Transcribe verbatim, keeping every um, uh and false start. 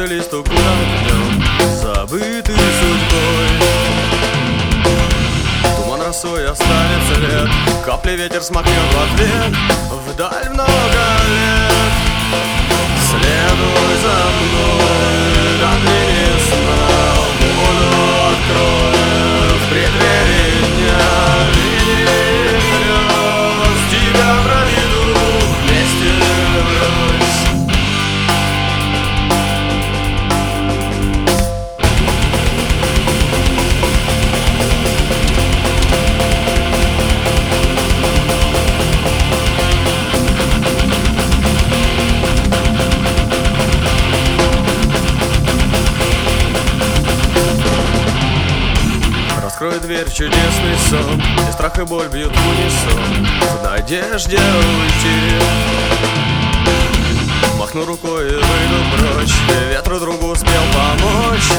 черный лист укутан днем, забытый судьбой. Туман росой оставит след, капли ветер смахнет в ответ. Вдаль много лет, следуй за мной, как ты не знал, воду открою в преддверии дня. Види грез, тебя проведу вместе врозь. Открой дверь, чудесный сон, и страх и боль бьют в унисон. В надежде уйти махну рукой и выйду прочь, ветру другу успел помочь.